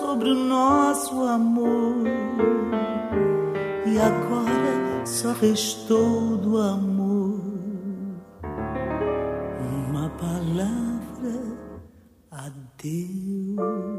sobre o nosso amor. E agora só restou do amor uma palavra: adeus.